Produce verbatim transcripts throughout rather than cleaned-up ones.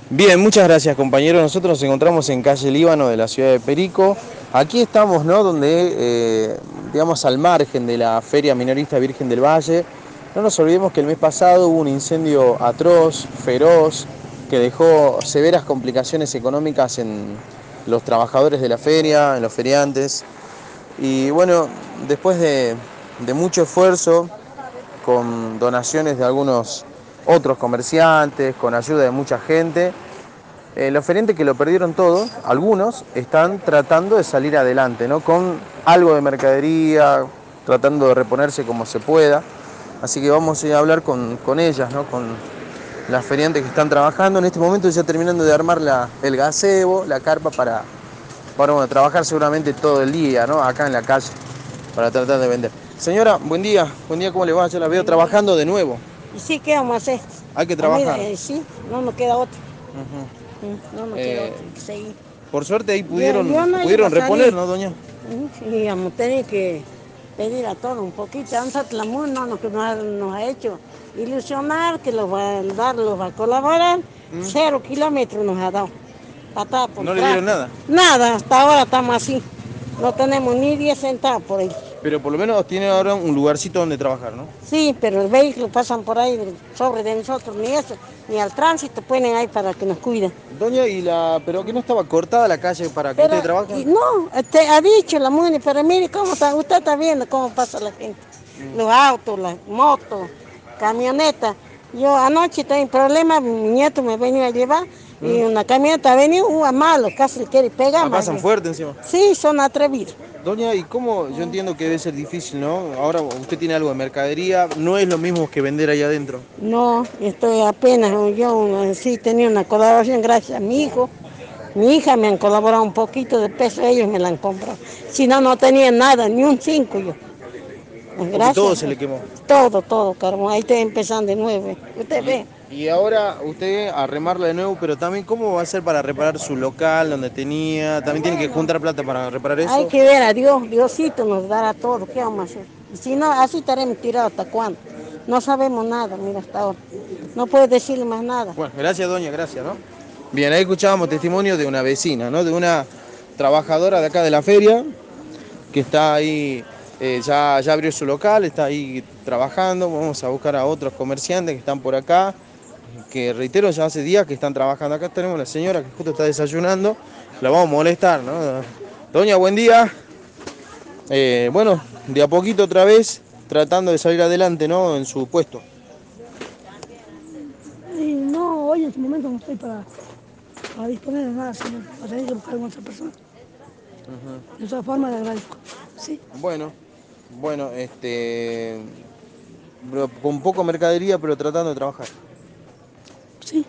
Bien, muchas gracias compañero. Nosotros nos encontramos en calle Líbano de la ciudad de Perico. Aquí estamos, ¿no? Donde, eh, digamos, al margen de la Feria Minorista Virgen del Valle. No nos olvidemos que el mes pasado hubo un incendio atroz, feroz, que dejó severas complicaciones económicas en los trabajadores de la feria, en los feriantes. Y bueno, después de, de mucho esfuerzo, con donaciones de algunos otros comerciantes, con ayuda de mucha gente, eh, los feriantes que lo perdieron todo, algunos están tratando de salir adelante, ¿no? Con algo de mercadería, tratando de reponerse como se pueda. Así que vamos a ir a hablar con, con ellas, ¿no? Con las feriantes que están trabajando. En este momento ya terminando de armar la, el gazebo, la carpa para, para bueno, trabajar seguramente todo el día, ¿no? Acá en la calle, para tratar de vender. Señora, buen día. Buen día, ¿cómo le va? Yo la veo trabajando de nuevo. Y sí, ¿qué vamos a hacer? Hay que Pues mira, trabajar. eh, sí, no nos queda otro. Uh-huh. Mm, No nos queda Eh, otro, hay que seguir. por suerte ahí Yo, pudieron, yo no iba pudieron a reponer, salir. ¿no, doña? Mm, Y vamos a tener que pedir a todos un poquito. A nosotros la M U N no nos, nos ha, nos ha hecho ilusionar que los va a dar, los va a colaborar. ¿Mm? Cero kilómetros nos ha dado. Patada por ¿No le dieron traste. nada? Nada, hasta ahora estamos así. No tenemos ni diez centavos por ahí. Pero por lo menos tiene ahora un lugarcito donde trabajar, ¿no? Sí, pero los vehículos pasan por ahí sobre de nosotros, ni eso, ni al tránsito ponen ahí para que nos cuiden. Doña, y la, pero que no estaba cortada la calle para que Pero ustedes y trabajen. no, te ha dicho la M U N I, pero mire cómo está, usted está viendo cómo pasa la gente. Los autos, las motos, camionetas. Yo anoche tengo un problema, mi nieto me venía a llevar y una camioneta ha venido uh, a malo, casi le quiere pegar. Ah, más pasan bien. fuerte encima. Sí, son atrevidos. Doña, ¿y cómo? Yo entiendo que debe ser difícil, ¿no? Ahora usted tiene algo de mercadería, no es lo mismo que vender ahí adentro. No, estoy apenas, yo sí tenía una colaboración gracias a mi hijo. Mi hija me han colaborado un poquito de peso, ellos me la han comprado. Si no, no tenía nada, ni un cinco yo. Porque todo Gracias. se le quemó. Todo, todo, carbón. Ahí estoy empezando de nuevo. Usted ve. Y, y ahora usted a remarla de nuevo, pero también ¿cómo va a hacer para reparar su local donde tenía? También tiene que juntar plata para reparar Hay eso. que ver a Dios, Diosito nos dará todo. ¿Qué vamos a hacer? Y si no, así estaremos tirados hasta cuándo. No sabemos nada, mira, hasta ahora. No puedo decirle más nada. Bueno, gracias doña, gracias, ¿no? Bien, ahí escuchábamos testimonio de una vecina, ¿no? De una trabajadora de acá de la feria, que está ahí, eh, ya, ya abrió su local, está ahí trabajando. Vamos a buscar a otros comerciantes que están por acá, que reitero, ya hace días que están trabajando. Acá tenemos a la señora que justo está desayunando, la vamos a molestar, ¿no? Doña, buen día. Eh, bueno, de a poquito otra vez, tratando de salir adelante, ¿no? En su puesto. Y no, hoy en este momento no estoy para, para disponer de nada, sino para tener que buscar con otra persona. Uh-huh. De todas formas, le agradezco. Sí. Bueno, bueno, este, con poco mercadería, pero tratando de trabajar. Sí.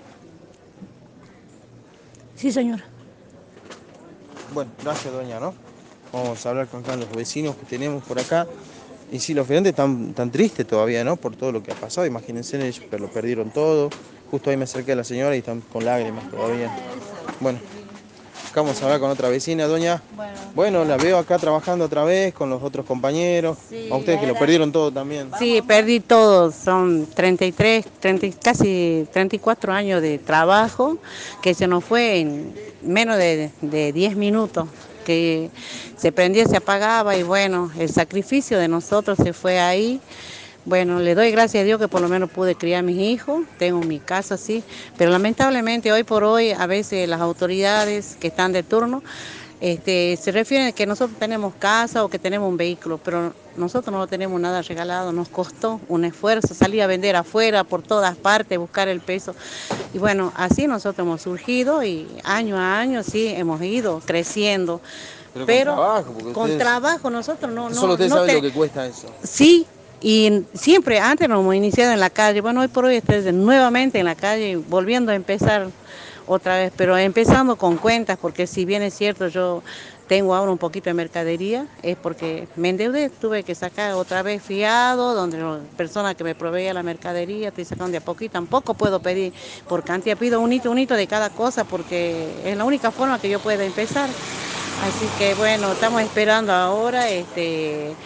Sí, señora. Bueno, gracias, doña, ¿no? Vamos a hablar con acá los vecinos que tenemos por acá. Y sí, los feriantes están tan tristes todavía, ¿no? Por todo lo que ha pasado. Imagínense, ellos que lo perdieron todo. Justo ahí me acerqué a la señora y están con lágrimas todavía. Bueno, acá vamos a hablar con otra vecina, doña. Bueno, bueno la veo acá trabajando otra vez con los otros compañeros. Sí, a ustedes que lo perdieron todo también. Sí, perdí todo. Son treinta y tres, treinta, casi treinta y cuatro años de trabajo que se nos fue en menos de, de diez minutos. Que se prendía, se apagaba y bueno, el sacrificio de nosotros se fue ahí. Bueno, le doy gracias a Dios que por lo menos pude criar a mis hijos, tengo mi casa así, pero lamentablemente hoy por hoy a veces las autoridades que están de turno este, se refieren a que nosotros tenemos casa o que tenemos un vehículo, pero nosotros no tenemos nada regalado, nos costó un esfuerzo salir a vender afuera por todas partes, buscar el peso. Y bueno, así nosotros hemos surgido y año a año sí hemos ido creciendo. Pero, pero con trabajo, porque con ustedes, trabajo nosotros no... no solo ustedes no saben te... lo que cuesta eso. Sí, y siempre antes nos hemos iniciado en la calle, bueno, hoy por hoy estoy nuevamente en la calle, volviendo a empezar otra vez, pero empezando con cuentas, porque si bien es cierto yo tengo ahora un poquito de mercadería, es porque me endeudé, tuve que sacar otra vez fiado, donde la persona que me proveía la mercadería, estoy sacando de a poquito, tampoco puedo pedir por cantidad, pido un hito, un hito de cada cosa, porque es la única forma que yo pueda empezar. Así que bueno, estamos esperando ahora, este...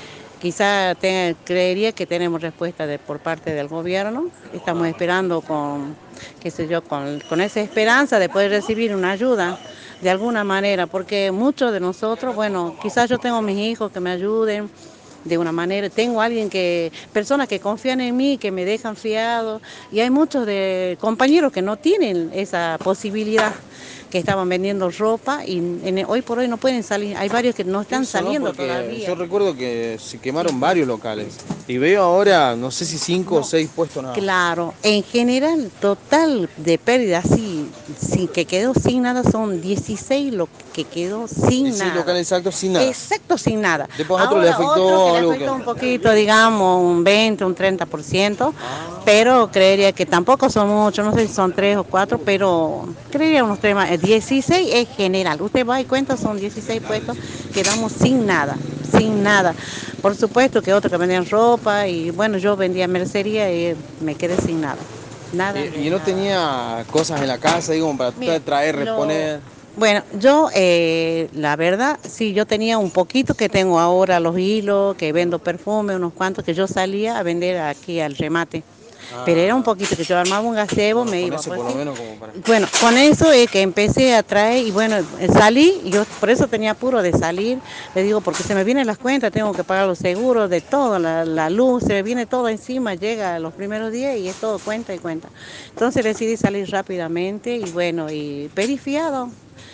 quizá te, creería que tenemos respuesta de, por parte del gobierno. Estamos esperando con, qué sé yo, con, con esa esperanza de poder recibir una ayuda de alguna manera, porque muchos de nosotros, bueno, quizás yo tengo mis hijos que me ayuden de una manera, tengo alguien que, personas que confían en mí, que me dejan fiado, y hay muchos de compañeros que no tienen esa posibilidad, que estaban vendiendo ropa y en, hoy por hoy no pueden salir, hay varios que no están Eso, ¿no? saliendo Porque todavía. yo recuerdo que se quemaron varios locales y veo ahora, no sé si cinco No, o seis puestos nada más. claro, en general, total de pérdida, sí, sí, que quedó sin nada, son dieciséis lo que quedó sin dieciséis nada. locales exactos sin nada. Exacto, sin nada. Después a otro le Ahora otro que afectó le algo afectó que... un poquito, digamos, un veinte, un treinta por ciento, Ah, pero creería que tampoco son muchos, no sé si son tres o cuatro, pero creería unos tres más. dieciséis es general, usted va y cuenta, son dieciséis puestos, quedamos sin nada, sin nada. Por supuesto que otros que vendían ropa y bueno, yo vendía mercería y me quedé sin nada. Nada y, de y no nada. tenía cosas en la casa, digo, para Mire, traer, lo, reponer. bueno, yo, eh, la verdad, sí, yo tenía un poquito que tengo ahora los hilos, que vendo perfume, unos cuantos que yo salía a vender aquí al remate. Pero era un Ah, poquito que yo armaba un gazebo, bueno, me con iba ese por por lo sí. menos como para... Bueno, con eso es que empecé a traer y bueno, salí, y yo por eso tenía apuro de salir, le digo, porque se me vienen las cuentas, tengo que pagar los seguros de todo, la, la luz, se me viene todo encima, llega los primeros días y es todo cuenta y cuenta. Entonces decidí salir rápidamente y bueno, y pedí fiado,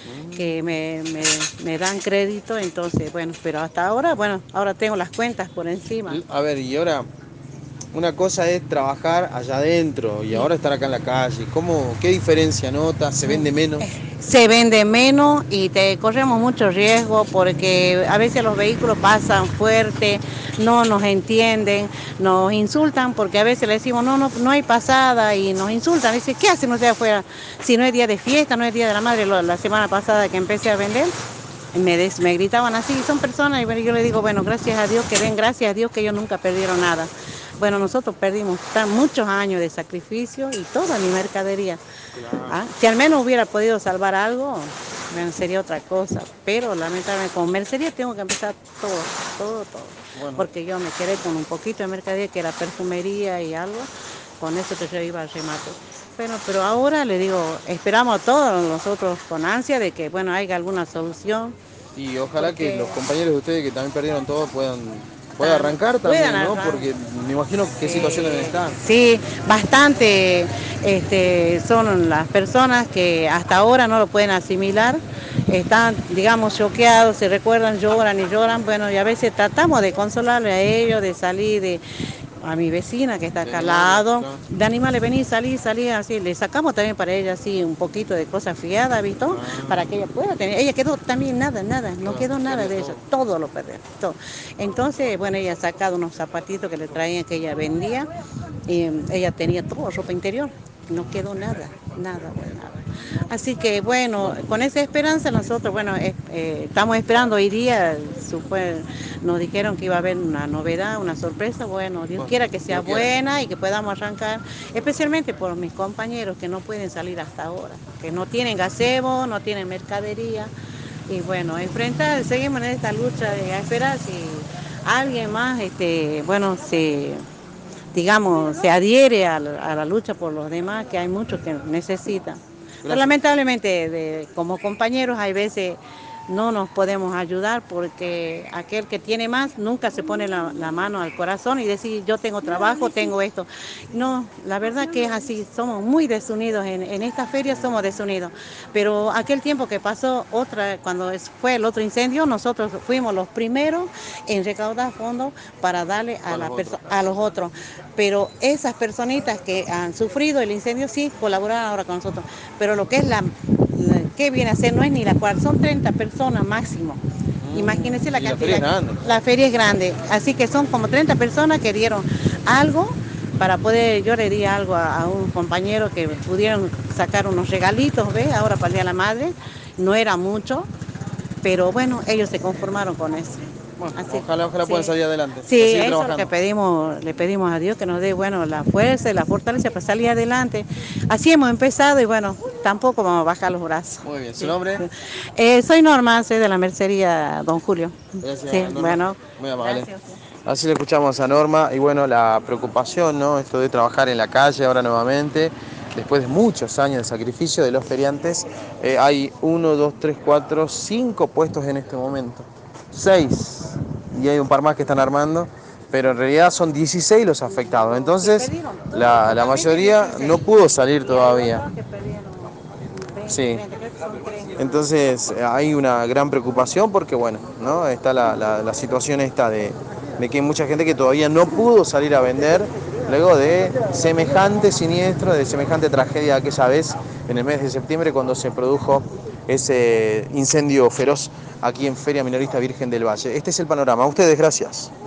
que me, me, me dan crédito, entonces bueno, pero hasta ahora, bueno, ahora tengo las cuentas por encima. A ver, y ahora, una cosa es trabajar allá adentro y ahora estar acá en la calle. ¿Cómo, qué diferencia nota? ¿Se vende menos? Se vende menos y te corremos mucho riesgo porque a veces los vehículos pasan fuerte, no nos entienden, nos insultan porque a veces le decimos no, no, no hay pasada y nos insultan. Dice, ¿qué hacen ustedes afuera? Si no es día de fiesta, no es día de la madre. La semana pasada que empecé a vender, me, des, me gritaban así, son personas, y yo le digo, bueno, gracias a Dios que ven, gracias a Dios que ellos nunca perdieron nada. Bueno, nosotros perdimos tan, muchos años de sacrificio y toda mi mercadería. Claro. ¿Ah? Si al menos hubiera podido salvar algo, bueno, sería otra cosa. Pero lamentablemente con mercería tengo que empezar todo, todo, todo. Bueno. Porque yo me quedé con un poquito de mercadería que era perfumería y algo, con eso que yo iba al remate. Bueno, pero ahora le digo, esperamos a todos nosotros con ansia de que, bueno, haya alguna solución. Y ojalá porque... que los compañeros de ustedes que también perdieron todo puedan, puedan arrancar también, ¿no? Porque me imagino qué sí, situación deben estar. Sí, bastante este, son las personas que hasta ahora no lo pueden asimilar, están, digamos, choqueados, se recuerdan, lloran y lloran, bueno, y a veces tratamos de consolarle a ellos, de salir de... a mi vecina que está acá al lado, claro. De animales, vení, salí, salí, así, le sacamos también para ella así un poquito de cosas fiadas, ¿visto? Ah. Para que ella pueda tener, ella quedó también nada, nada, no claro, quedó nada de ella, todo. todo lo perdió, todo. Entonces, bueno, ella ha sacado unos zapatitos que le traían que ella vendía, y ella tenía todo, ropa interior, no quedó nada, nada, nada. Así que bueno, con esa esperanza nosotros, bueno, eh, eh, estamos esperando hoy día, super, nos dijeron que iba a haber una novedad, una sorpresa, bueno, Dios bueno, quiera que sea Dios buena quiera. Y que podamos arrancar, especialmente por mis compañeros que no pueden salir hasta ahora, que no tienen gazebo, no tienen mercadería, y bueno, enfrentar, seguimos en esta lucha de esperar si alguien más, este, bueno, se... digamos, se adhiere a la, a la lucha por los demás, que hay muchos que necesitan. Gracias. Pero lamentablemente, de, como compañeros, hay veces no nos podemos ayudar porque aquel que tiene más nunca se pone la, la mano al corazón y decir, yo tengo trabajo, tengo esto. No, la verdad que es así, somos muy desunidos, en, en esta feria somos desunidos. Pero aquel tiempo que pasó, otra, cuando fue el otro incendio, nosotros fuimos los primeros en recaudar fondos para darle a, la los a los otros. Pero esas personitas que han sufrido el incendio sí colaboran ahora con nosotros. Pero lo que es la, la que viene a ser no es ni la cual, son treinta personas máximo. Mm, imagínense la cantidad. La feria es grande. La feria es grande, así que son como treinta personas que dieron algo para poder, yo le di algo a, a un compañero que pudieron sacar unos regalitos, ¿ves? Ahora para el Día de la Madre, no era mucho, pero bueno, ellos se conformaron con eso. Bueno, así, ojalá, ojalá sí. puedan salir adelante. Sí, eso trabajando. Es lo que pedimos, le pedimos a Dios que nos dé, bueno, la fuerza y la fortaleza para salir adelante. Así hemos empezado y bueno, tampoco vamos a bajar los brazos. Muy bien, ¿su sí. nombre? Eh, soy Norma, soy de la mercería Don Julio. Gracias, sí, Norma. Bueno, muy amable. Gracias. Así le escuchamos a Norma y bueno, la preocupación, ¿no? Esto de trabajar en la calle ahora nuevamente, después de muchos años de sacrificio de los feriantes, eh, hay uno, dos, tres, cuatro, cinco puestos en este momento. Seis. Y hay un par más que están armando, pero en realidad son dieciséis los afectados. Entonces, la, la mayoría no pudo salir todavía. Sí. Entonces hay una gran preocupación porque, bueno, ¿no? Está la, la, la situación esta de, de que hay mucha gente que todavía no pudo salir a vender luego de semejante siniestro, de semejante tragedia aquella vez en el mes de septiembre cuando se produjo ese incendio feroz aquí en Feria Minorista Virgen del Valle. Este es el panorama. A ustedes, gracias.